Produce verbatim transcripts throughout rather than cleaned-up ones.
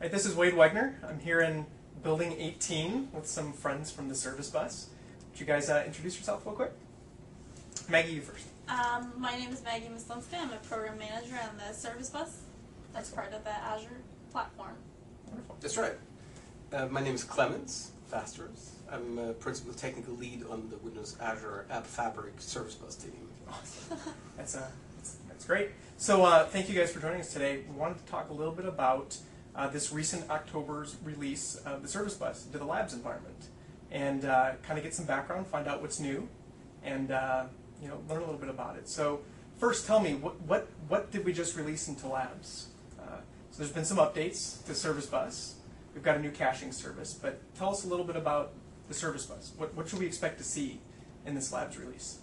Hi, this is Wade Wegner. I'm here in Building eighteen with some friends from the service bus. Would you guys uh, introduce yourself real quick? Maggie, you first. Um, my name is Maggie Myslinska. I'm a program manager on the service bus. That's part of the Azure platform. Wonderful. That's right. Uh, my name is Clemens Fasters. I'm a principal technical lead on the Windows Azure App Fabric service bus team. Awesome. That's, uh, that's, that's great. So uh, thank you guys for joining us today. We wanted to talk a little bit about uh, this recent October's release of the service bus to the labs environment, and uh, kind of get some background, find out what's new, and uh, you know, learn a little bit about it. So first, tell me, what what, what did we just release into labs? Uh, so there's been some updates to service bus. We've got a new caching service, but tell us a little bit about the service bus. What, what should we expect to see in this labs release?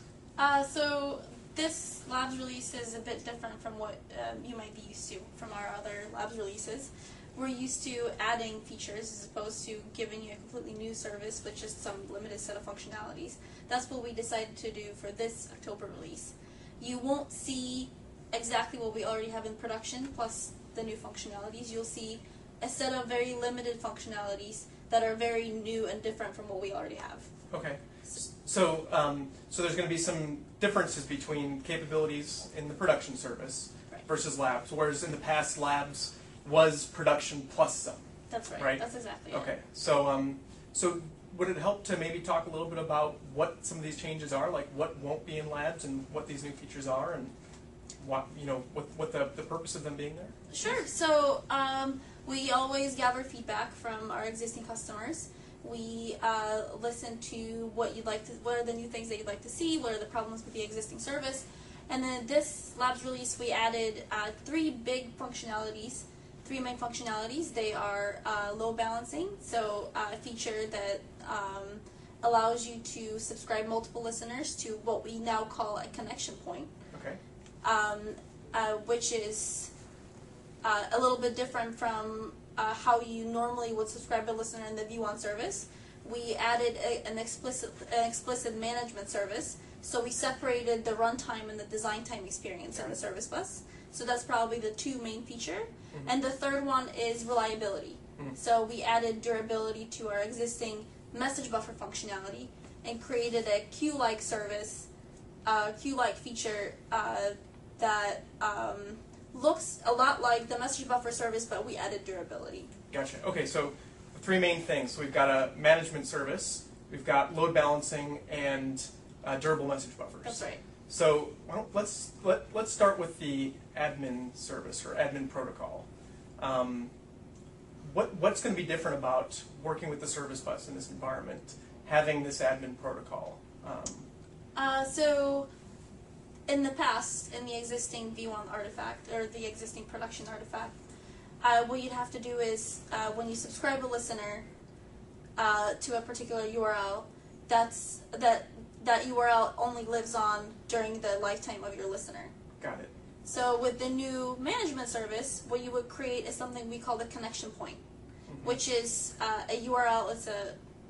Uh, so this labs release is a bit different from what um, you might be used to from our other labs releases. We're used to adding features as opposed to giving you a completely new service with just some limited set of functionalities. That's what we decided to do for this October release. You won't see exactly what we already have in production plus the new functionalities. You'll see a set of very limited functionalities that are very new and different from what we already have. Okay. So, um, so there's going to be some differences between capabilities in the production service Right. versus labs, whereas in the past, labs was production plus some. That's right. Right? That's exactly Okay. it. So, um, so would it help to maybe talk a little bit about what some of these changes are, like what won't be in labs and what these new features are, and what you know, what what the the purpose of them being there? Sure. So um, we always gather feedback from our existing customers. We uh, listen to what you'd like to, what are the new things that you'd like to see, what are the problems with the existing service, and then this labs release we added uh, three big functionalities, three main functionalities. They are uh, load balancing, so uh, a feature that um, allows you to subscribe multiple listeners to what we now call a connection point. Okay. Um, uh, which is uh, a little bit different from uh, how you normally would subscribe a listener in the V one service. We added a, an explicit an explicit management service, so we separated the runtime and the design time experience in the service bus. So that's probably the two main feature. Mm-hmm. And the third one is reliability. Mm-hmm. So we added durability to our existing message buffer functionality and created a queue-like service, uh, queue-like feature uh, that um, looks a lot like the message buffer service, but we added durability. Gotcha. Okay, so three main things. So we've got a management service, we've got load balancing, and uh, durable message buffers. That's right. So why don't, let's let let's start with the admin service or admin protocol. Um, what what's going to be different about working with the service bus in this environment, having this admin protocol? Um, Uh, so, in the past, in the existing V one artifact, or the existing production artifact, uh, what you'd have to do is, uh, when you subscribe a listener uh, to a particular U R L, that's that that U R L only lives on during the lifetime of your listener. got it. So with the new management service, what you would create is something we call the connection point, Mm-hmm. which is uh, a U R L. It's a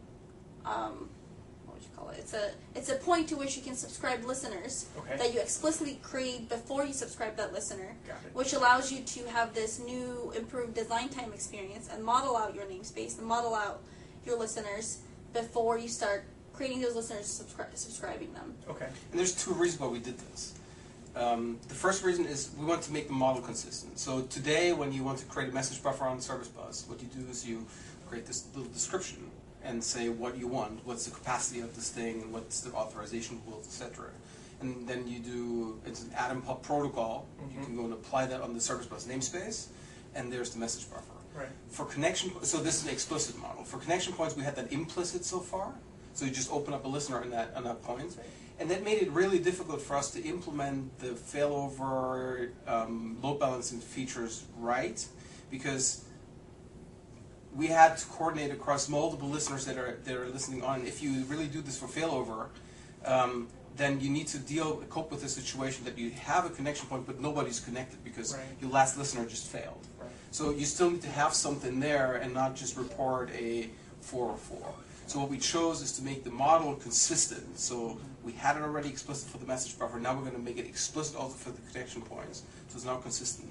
um, what would you call it? It's a it's a point to which you can subscribe listeners Okay. that you explicitly create before you subscribe that listener, Got it. which allows you to have this new improved design time experience and model out your namespace and model out your listeners before you start creating those listeners, subscri- subscribing them. Okay. And there's two reasons why we did this. Um, the first reason is we want to make the model consistent. So today, when you want to create a message buffer on the service bus, what you do is you create this little description and say what you want, what's the capacity of this thing, what's the authorization rules, et cetera. And then you do, it's an atom pub protocol. Mm-hmm. You can go and apply that on the service bus namespace, and there's the message buffer. Right. For connection, so this is an explicit model. For connection points, we had that implicit so far. So you just open up a listener on that on that point. And that made it really difficult for us to implement the failover um, load balancing features right, because we had to coordinate across multiple listeners that are that are listening on. If you really do this for failover, um, then you need to deal cope with the situation that you have a connection point, but nobody's connected because Right. your last listener just failed. Right. So you still need to have something there and not just report a four oh four. So what we chose is to make the model consistent. So we had it already explicit for the message buffer. Now we're going to make it explicit also for the connection points. So it's now consistent.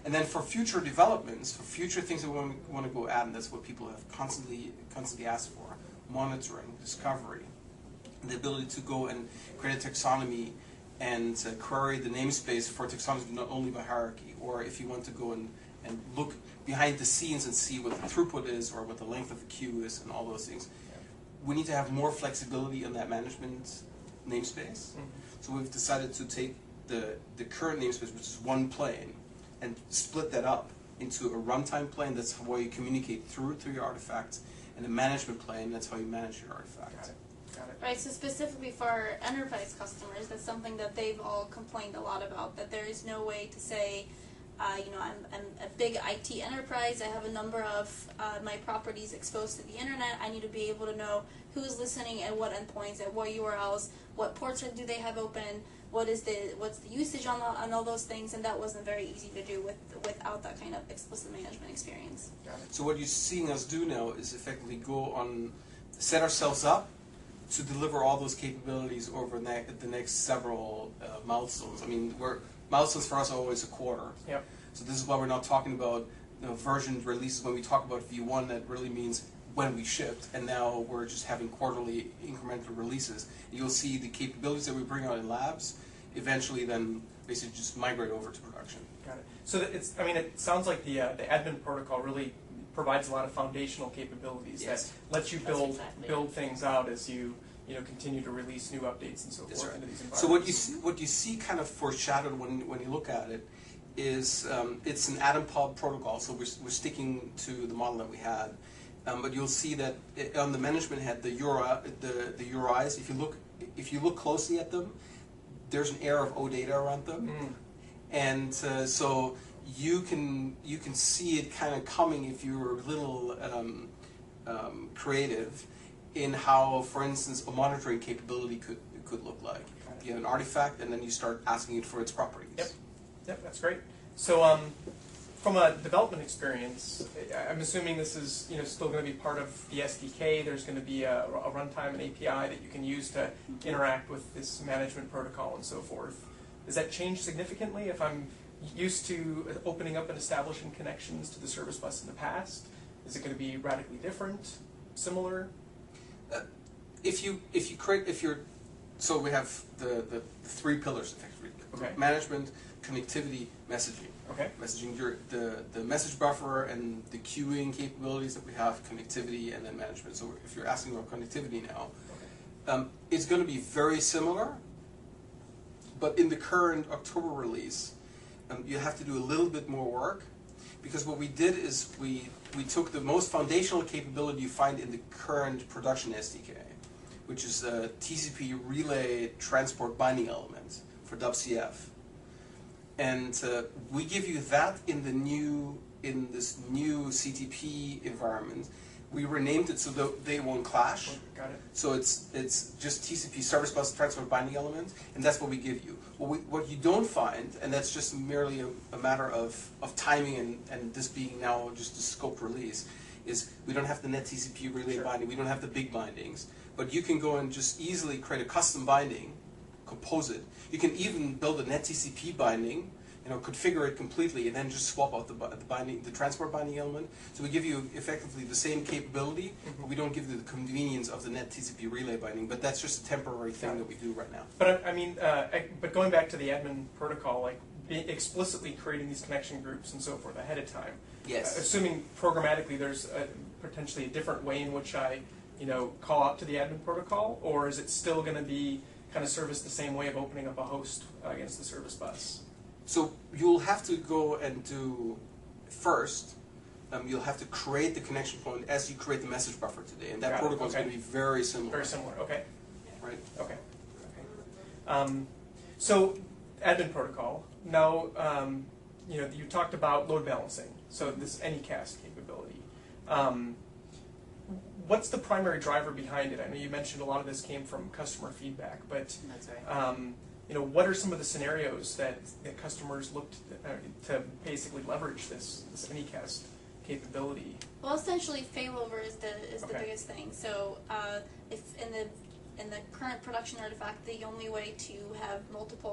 And then for future developments, for future things that we want, want to go add, and that's what people have constantly constantly asked for: monitoring, discovery, the ability to go and create a taxonomy and uh, query the namespace for taxonomy not only by hierarchy, or if you want to go and, and look behind the scenes and see what the throughput is or what the length of the queue is and all those things. We need to have more flexibility in that management namespace. Mm-hmm. So we've decided to take the, the current namespace, which is one plane, and split that up into a runtime plane. That's how you communicate through to your artifacts, and a management plane. That's how you manage your artifacts. Got it. Got it. Right, so specifically for our enterprise customers, that's something that they've all complained a lot about, that there is no way to say, uh, you know, I'm, I'm a big I T enterprise, I have a number of uh, my properties exposed to the internet, I need to be able to know who's listening at what endpoints, at what U R Ls, what ports do they have open, what is the what's the usage on, the, on all those things, and that wasn't very easy to do with without that kind of explicit management experience. Got it. So what you're seeing us do now is effectively go on, set ourselves up to deliver all those capabilities over ne the next several uh, milestones. I mean, we're, milestones for us are always a quarter. Yep. So this is why we're not talking about, you know, version releases. When we talk about V one, that really means when we shipped, and now we're just having quarterly incremental releases. And you'll see the capabilities that we bring out in labs eventually then basically just migrate over to production. Got it. So that it's, I mean, it sounds like the, uh, the admin protocol really provides a lot of foundational capabilities Yes. that lets you That's build exactly build things out as you you know continue to release new updates and so That's forth right. into these environments. So what you see, what you see kind of foreshadowed when when you look at it is um, it's an Atom Pod protocol. So we're we're sticking to the model that we had, um, but you'll see that it, on the management head, the U R I, the the U R Is. If you look if you look closely at them, there's an air of O data around them, Mm. and uh, so you can you can see it kind of coming if you're a little um, um, creative in how, for instance, a monitoring capability could could look like. You have an artifact, and then you start asking it for its properties. Yep. Yep, that's great. So, um, from a development experience, I- I'm assuming this is you know still going to be part of the S D K. There's going to be a, a runtime and A P I that you can use to interact with this management protocol and so forth. Does that change significantly if I'm used to opening up and establishing connections to the service bus in the past? Is it going to be radically different, similar? Uh, if you if you create if you're so we have the the three pillars effectively: Okay. management, connectivity, messaging. Okay. Messaging, your the the message buffer and the queuing capabilities that we have, connectivity, and then management. So if you're asking about connectivity now, um, it's going to be very similar, but in the current October release, um, you have to do a little bit more work, because what we did is we we took the most foundational capability you find in the current production S D K, which is a T C P relay transport binding element for W C F. And uh, we give you that in the new, in this new C T P environment. We renamed it so that they won't clash. Got it. So it's it's just T C P service bus transport binding element, and that's what we give you. What we, what you don't find, and that's just merely a, a matter of, of timing and, and this being now just a scoped release, is we don't have the net T C P relay Sure. binding, we don't have the big bindings, but you can go and just easily create a custom binding, compose it. You can even build a net T C P binding, you know, configure it completely, and then just swap out the, bi- the binding, the transport binding element. So we give you effectively the same capability, Mm-hmm. but we don't give you the convenience of the net T C P relay binding. But that's just a temporary thing Got it. that we do right now. But I, I mean, uh, I, but going back to the admin protocol, like be explicitly creating these connection groups and so forth ahead of time. Yes. Uh, assuming programmatically, there's a, potentially a different way in which I, you know, call out to the admin protocol, or is it still going to be kind of service the same way of opening up a host uh, against the service bus? So you'll have to go and do first. Um, you'll have to create the connection point as you create the message buffer today, and that Got it, protocol is okay. going to be very similar. Very similar. Okay. Right. Okay. Okay. Um, so, admin protocol. Now, um, you know, you talked about load balancing. So this Anycast capability. Um, what's the primary driver behind it? I know you mentioned a lot of this came from customer feedback, but That's right. um, you know, what are some of the scenarios that, that customers looked uh, to basically leverage this this Anycast capability? Well, essentially, failover is the is the Okay. biggest thing. So, uh, if in the in the current production artifact, the only way to have multiple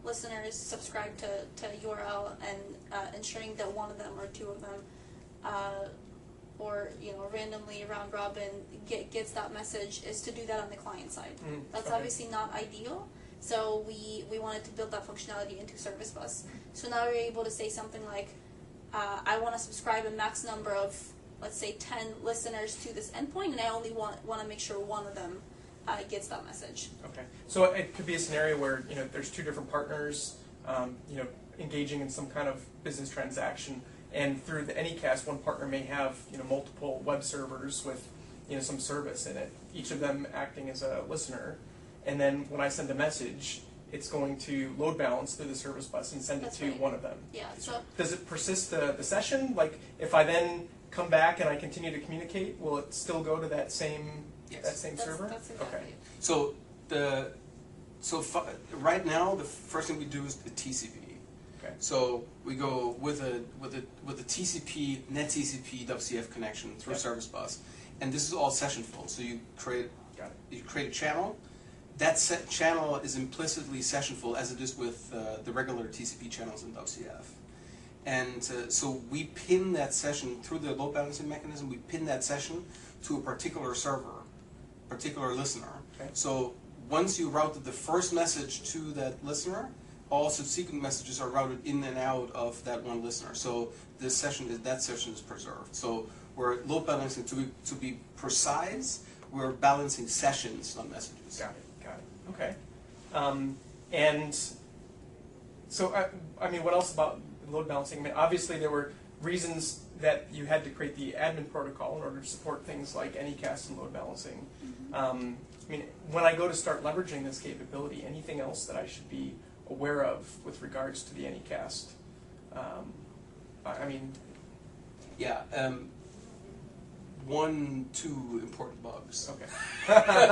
listeners subscribe to, to U R L and uh, ensuring that one of them or two of them uh, or you know randomly round robin get, gets that message is to do that on the client side. Mm, That's okay. obviously not ideal, so we, we wanted to build that functionality into Service Bus. So now we're able to say something like, uh, I want to subscribe a max number of, let's say, ten listeners to this endpoint, and I only want want to make sure one of them uh, gets that message. Okay, so it could be a scenario where you know there's two different partners, um, you know, engaging in some kind of business transaction, and through the Anycast, one partner may have you know multiple web servers with you know some service in it, each of them acting as a listener, and then when I send a message, it's going to load balance through the Service Bus and send That's it to right. one of them. Yeah. So Does it persist the, the session? Like if I then come back and I continue to communicate, will it still go to that same Yes. that same that's, server? that's exactly Okay. it. So the so fu- right now the first thing we do is the T C P. Okay. So we go with a with a with a T C P NetTCP W C F connection through Yep. Service Bus, and this is all sessionful. So you create Got it. you create a channel. That set channel is implicitly sessionful as it is with uh, the regular T C P channels in W C F. And uh, so we pin that session through the load balancing mechanism. We pin that session to a particular server, particular listener. Okay. So once you routed the first message to that listener, all subsequent messages are routed in and out of that one listener. So this session is that session is preserved. So we're load balancing to be to be precise. We're balancing sessions, not messages. Got it. Got it. Okay. Um, and so I, I mean, what else about load balancing? I mean, obviously there were reasons that you had to create the admin protocol in order to support things like Anycast and load balancing. Mm-hmm. Um, I mean, when I go to start leveraging this capability, anything else that I should be aware of with regards to the Anycast? Um, I I mean, Yeah. Um, one, two important bugs. okay.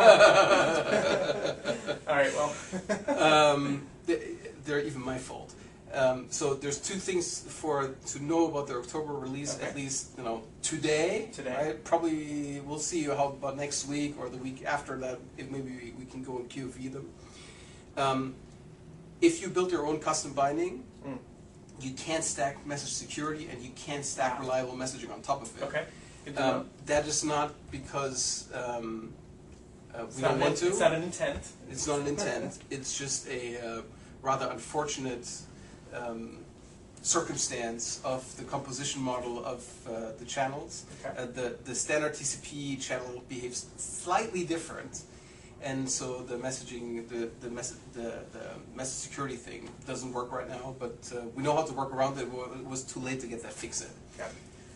All right. Well. um, they- they're even my fault. Um, so there's two things for to know about the October release. Okay. At least you know today. Today. Right? Probably we'll see how about next week or the week after that. If maybe we, we can go and Q V them. Um, if you build your own custom binding, Mm. you can't stack message security and you can't stack reliable messaging on top of it. Okay. Good to know. Um, that is not because um, uh, It's we not don't an- want to. It's not an intent. It's not an intent. It's just a uh, rather unfortunate um, circumstance of the composition model of uh, the channels. Okay. Uh, the the standard T C P channel behaves slightly different, and so the messaging, the the message, the, the message security thing doesn't work right now. But uh, we know how to work around it. It was too late to get that fixed in. Got it.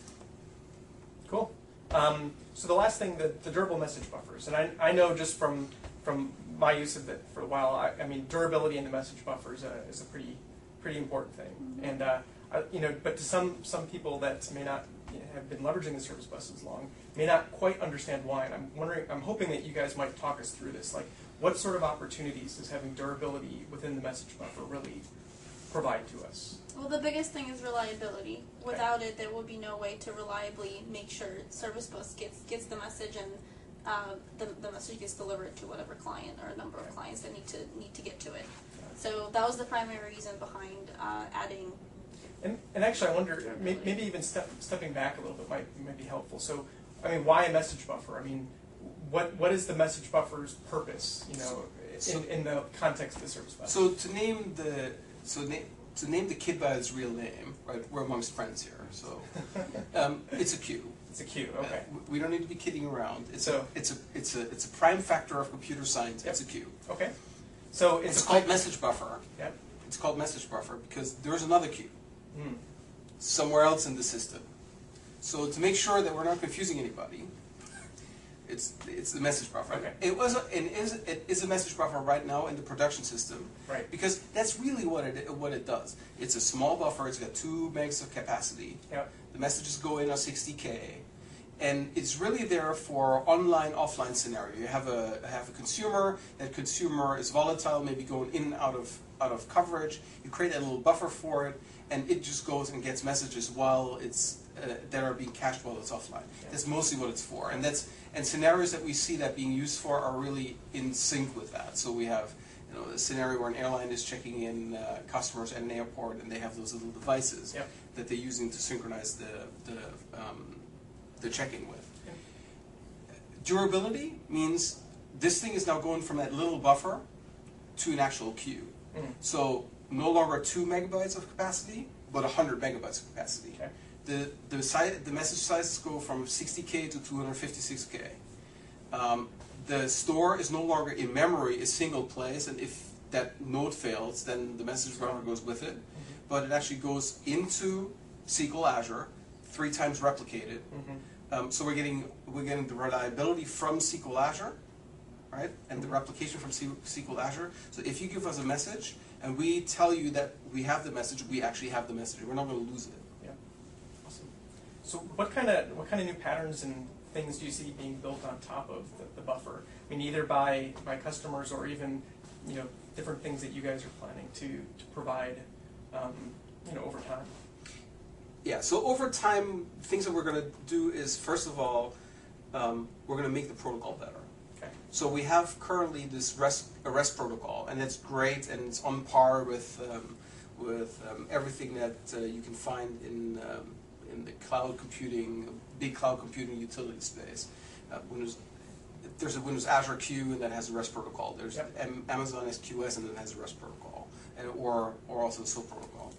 Cool. Um, so the last thing, the, the durable message buffers, and I, I know just from from my use of it for a while, I, I mean durability in the message buffer is a, is a pretty pretty important thing, Mm-hmm. and uh, I, you know, but to some some people that may not you know, have been leveraging the Service Bus as long may not quite understand why, and I'm wondering, I'm hoping that you guys might talk us through this, like what sort of opportunities does having durability within the message buffer really provide to us? Well, the biggest thing is reliability. Without it, there will be no way to reliably make sure Service Bus gets gets the message and uh, the, the message gets delivered to whatever client or number of clients that need to need to get to it. So that was the primary reason behind uh, adding. And, and actually, I wonder, may, maybe even step, stepping back a little bit might might be helpful. So, I mean, why a message buffer? I mean, what what is the message buffer's purpose? You know, So- in, in the context of the Service Bus. So to name the so na- to name the kid by its real name, right? We're amongst friends here, so um, it's a queue. It's a queue. Okay. Uh, we don't need to be kidding around. It's So- a it's a it's a it's a prime factor of computer science. Yep. It's a queue. Okay. So It's, it's, a called pipe- message buffer. Yep. It's called message buffer because there's another queue Hmm. somewhere else in the system. So to make sure that we're not confusing anybody, it's it's the message buffer. Okay. It was a, it is it is a message buffer right now in the production system. Right. Because that's really what it what it does. It's a small buffer. It's got two megs of capacity. Yep. The messages go in on sixty K, and it's really there for online offline scenario. You have a have a consumer. That consumer is volatile, maybe going in and out of out of coverage. You create a little buffer for it, and it just goes and gets messages while it's uh, that are being cached while it's offline. Yeah. That's mostly what it's for, and that's and scenarios that we see that being used for are really in sync with that. So we have you know, a scenario where an airline is checking in uh, customers at an airport, and they have those little devices Yep. that they're using to synchronize the the um, the check-in with. Yep. Durability means this thing is now going from that little buffer to an actual queue. Mm. So no longer two megabytes of capacity, but one hundred megabytes of capacity. Okay. The the size, the message sizes go from sixty K to two hundred fifty-six K. Um, the store is no longer in memory a single place, and if that node fails, then the message buffer goes with it. Mm-hmm. But it actually goes into S Q L Azure, three times replicated. Mm-hmm. Um, so we're getting we're getting the reliability from S Q L Azure, right, and the replication from S Q L Azure. So if you give us a message and we tell you that we have the message, we actually have the message. We're not going to lose it. Yeah. Awesome. So what kind of what kind of new patterns and things do you see being built on top of the, the buffer? I mean, either by by customers or even, you know, different things that you guys are planning to to provide, um, you know, over time. Yeah, so over time, things that we're going to do is, first of all, um, we're going to make the protocol better. Okay. So we have currently this REST, a REST protocol, and it's great, and it's on par with um, with um, everything that uh, you can find in um, in the cloud computing, big cloud computing utility space. Uh, Windows, there's a Windows Azure Queue, and that has a REST protocol. There's Yep. Am- Amazon S Q S, and that has a REST protocol, and or or also SOAP protocol.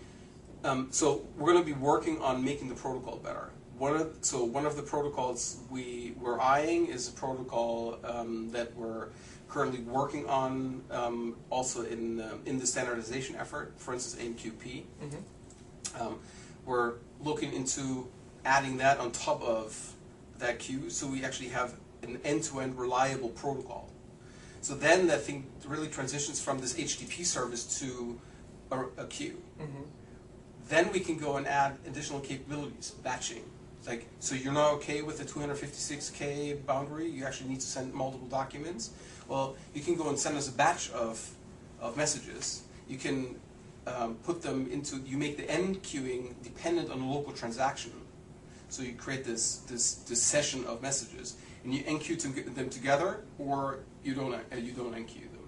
Um, so we're going to be working on making the protocol better. One of, so one of the protocols we we're eyeing is a protocol um, that we're currently working on, um, also in um, in the standardization effort. For instance, A M Q P. Mm-hmm. Um, we're looking into adding that on top of that queue, so we actually have an end-to-end reliable protocol. So then that thing really transitions from this H T T P service to a, a queue. Mm-hmm. Then we can go and add additional capabilities, batching. Like, so you're not okay with the two hundred fifty-six K boundary, you actually need to send multiple documents. Well, you can go and send us a batch of, of messages. You can um, put them into, you make the end queuing dependent on a local transaction. So you create this, this, this session of messages, and you enqueue to- them together, or you don't, uh, you don't enqueue them.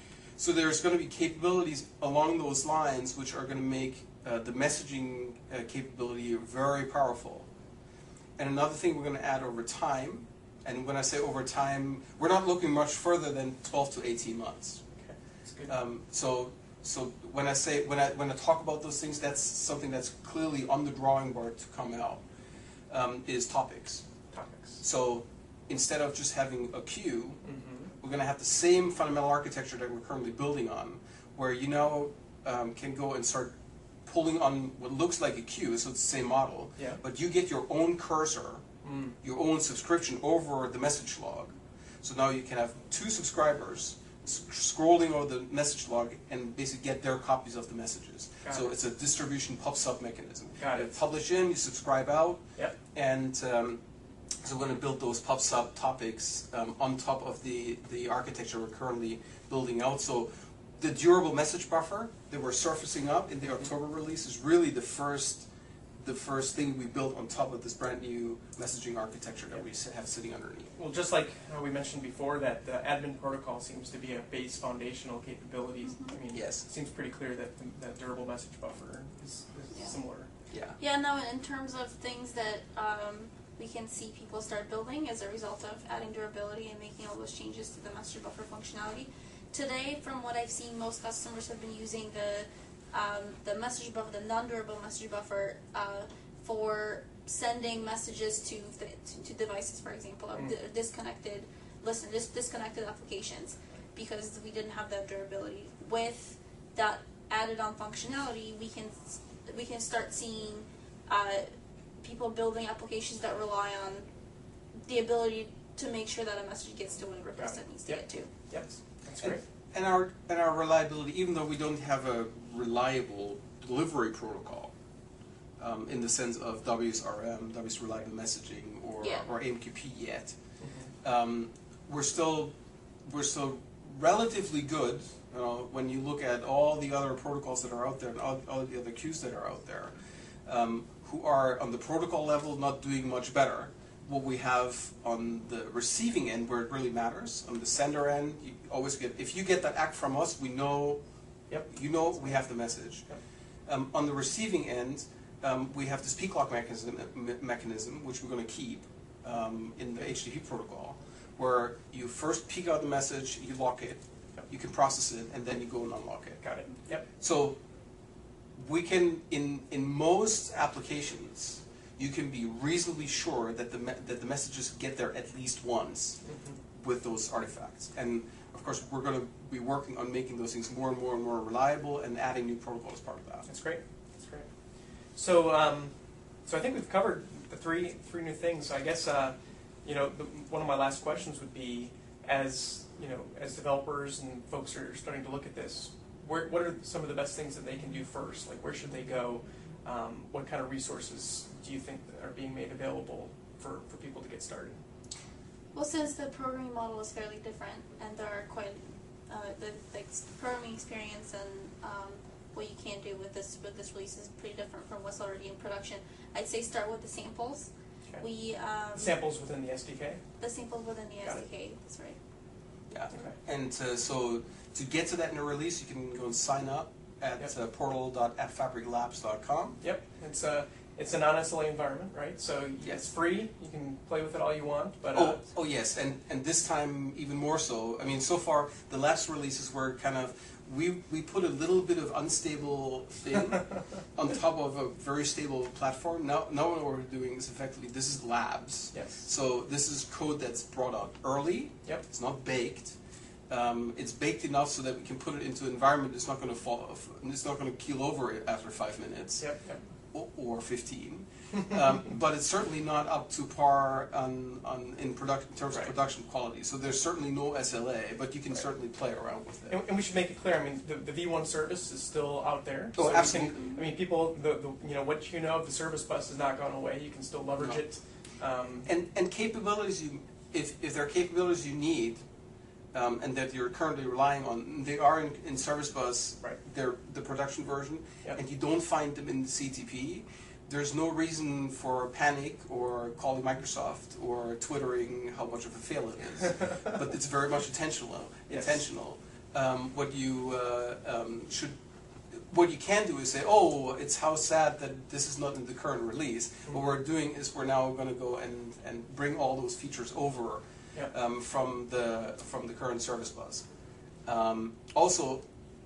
So there's going to be capabilities along those lines which are going to make uh, the messaging uh, capability very powerful. And another thing we're going to add over time, and when I say over time, we're not looking much further than twelve to eighteen months. Okay. That's good. Um, so, so when I say when I when I talk about those things, that's something that's clearly on the drawing board to come out. Um, is topics. Topics. So instead of just having a queue, Mm-hmm. we're going to have the same fundamental architecture that we're currently building on, where you now um, can go and start pulling on what looks like a queue, so it's the same model, Yeah. but you get your own cursor, Mm. your own subscription over the message log. So now you can have two subscribers s- scrolling over the message log and basically get their copies of the messages. Got so it. it's a distribution pub-sub mechanism. Got you it. publish in, you subscribe out, Yep. and um, so we're going to build those pub-sub topics um, on top of the, the architecture we're currently building out. So the durable message buffer that we're surfacing up in the October release is really the first the first thing we built on top of this brand new messaging architecture that we have sitting underneath. Well, just like how we mentioned before, that the admin protocol seems to be a base foundational capability. I mean, Yes. it seems pretty clear that the, that durable message buffer is, is Yeah. similar. Yeah. Yeah, no, in terms of things that um, we can see people start building as a result of adding durability and making all those changes to the message buffer functionality. Today, from what I've seen, most customers have been using the um, the message buffer, the non-durable message buffer, uh, for sending messages to, the, to to devices, for example, or Mm. di- disconnected, listen, dis- disconnected applications, because we didn't have that durability. With that added-on functionality, we can s- we can start seeing uh, people building applications that rely on the ability to make sure that a message gets to whatever place Got it. it needs to Yep. get to. Yep, that's And, great. and our and our reliability, even though we don't have a reliable delivery protocol, um, in the sense of W S R M, W S Reliable Messaging, or Yeah. or A M Q P yet, Mhm. um, we're still we're still relatively good. You know, when you look at all the other protocols that are out there and all, all the other queues that are out there, um, who are on the protocol level not doing much better, what we have on the receiving end, where it really matters. On the sender end, you always get, if you get that A C K from us, we know, Yep. you know we have the message. Yep. Um, on the receiving end, um, we have this P clock mechanism, me mechanism, which we're going to keep um, in the H T T P protocol, where you first peek out the message, you lock it, Yep. you can process it, and then you go and unlock it. Got it. Yep. So we can, in in most applications, you can be reasonably sure that the me that the messages get there at least once Mm-hmm. with those artifacts. And of course, we're going to be working on making those things more and more and more reliable and adding new protocols as part of that. That's great. That's great. So, um, so I think we've covered the three three new things. So I guess uh, you know the, one of my last questions would be, as you know, as developers and folks are starting to look at this, where, what are some of the best things that they can do first? Like, where should they go? Um, what kind of resources do you think that are being made available for, for people to get started? Well, since the programming model is fairly different, and there are quite uh, the, the ex- programming experience and um, what you can do with this with this release is pretty different from what's already in production. I'd say start with the samples. Okay. We um, Samples within the S D K? the samples within the Got S D K. That's right. Yeah. Okay. And uh, so to get to that in a release, you can go and sign up at Yep. uh, portal dot app fabric labs dot com. Yep. It's a it's a non S L A environment, right? So Yes. it's free. You can play with it all you want. But uh, Oh, oh yes, and and this time even more so. I mean, so far the last releases were kind of we we put a little bit of unstable thing on top of a very stable platform. Now, now what we're doing is effectively this is labs. yes. So this is code that's brought out early. Yep. It's not baked. Um, it's baked enough so that we can put it into an environment that's not going to fall. Off, it's not going to keel over it after five minutes. Yep. Yep. Or fifteen, um, but it's certainly not up to par on, on in production in terms Right. of production quality. So there's certainly no S L A, but you can Right. certainly play around with it. And, and we should make it clear. I mean, the, the V one service is still out there. Oh, so we absolutely. Can, I mean, people, the, the you know what you know of the service bus has not gone away. You can still leverage No. it. Um, And and capabilities you if if there are capabilities you need, um, and that you're currently relying on, they are in, in Service Bus. Right. They're the production version, Yep. and you don't find them in the C T P. There's no reason for panic or calling Microsoft or twittering how much of a fail it is. But it's very much intentional. Yes. Intentional. Um, what you uh, um, should, what you can do is say, "Oh, it's how sad that this is not in the current release." Mm-hmm. What we're doing is we're now going to go and, and bring all those features over Yep. um, from the from the current Service Bus. Um, also,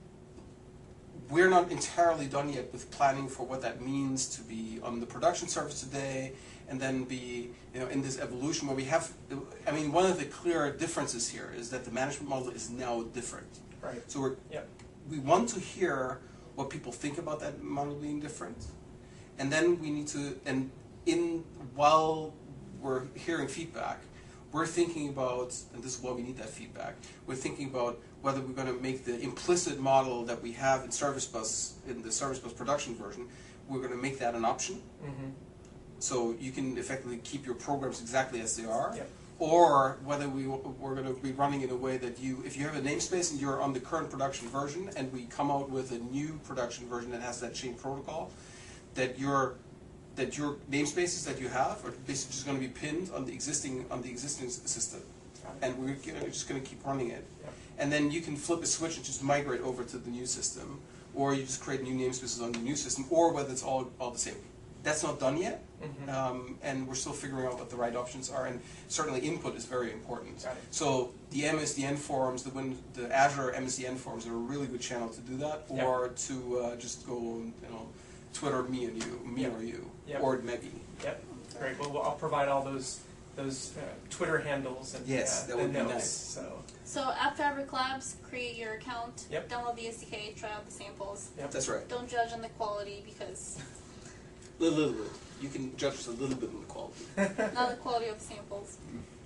we're not entirely done yet with planning for what that means to be on the production service today, and then be you know in this evolution where we have. I mean, one of the clear differences here is that the management model is now different. right. So we're Yep. we want to hear what people think about that model being different, and then we need to and in while we're hearing feedback, we're thinking about, and this is why we need that feedback, we're thinking about whether we're going to make the implicit model that we have in Service Bus, in the Service Bus production version, we're going to make that an option. Mm-hmm. So you can effectively keep your programs exactly as they are. Yep. Or whether we, we're going to be running in a way that you, if you have a namespace and you're on the current production version and we come out with a new production version that has that chain protocol, that your that your namespaces that you have are basically just going to be pinned on the existing on the existing s- system, and we're gonna- we're just going to keep running it. Yep. And then you can flip a switch and just migrate over to the new system, or you just create new namespaces on the new system, or whether it's all all the same. That's not done yet, Mhm. um, and we're still figuring out what the right options are. And certainly input is very important. Got it. So the M S D N forums, the Win, the Azure M S D N forums are a really good channel to do that, Yep. or to uh, just go and, you know, Twitter me and you, me Yep. or you, Yep. or Meggy. Yep. Great. Well, well, I'll provide all those those uh, Twitter handles and Yes, uh, that the would be notes. nice. So So at Fabric Labs, create your account, Yep. download the S D K, try out the samples. yep. That's right. Don't judge on the quality because A little, little bit. You can judge us a little bit on the quality. not the quality of the samples.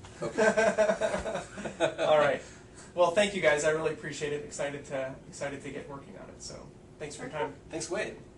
Okay. All right. Well, thank you guys. I really appreciate it. Excited to excited to get working on it. So thanks for your time. Thanks, Wade.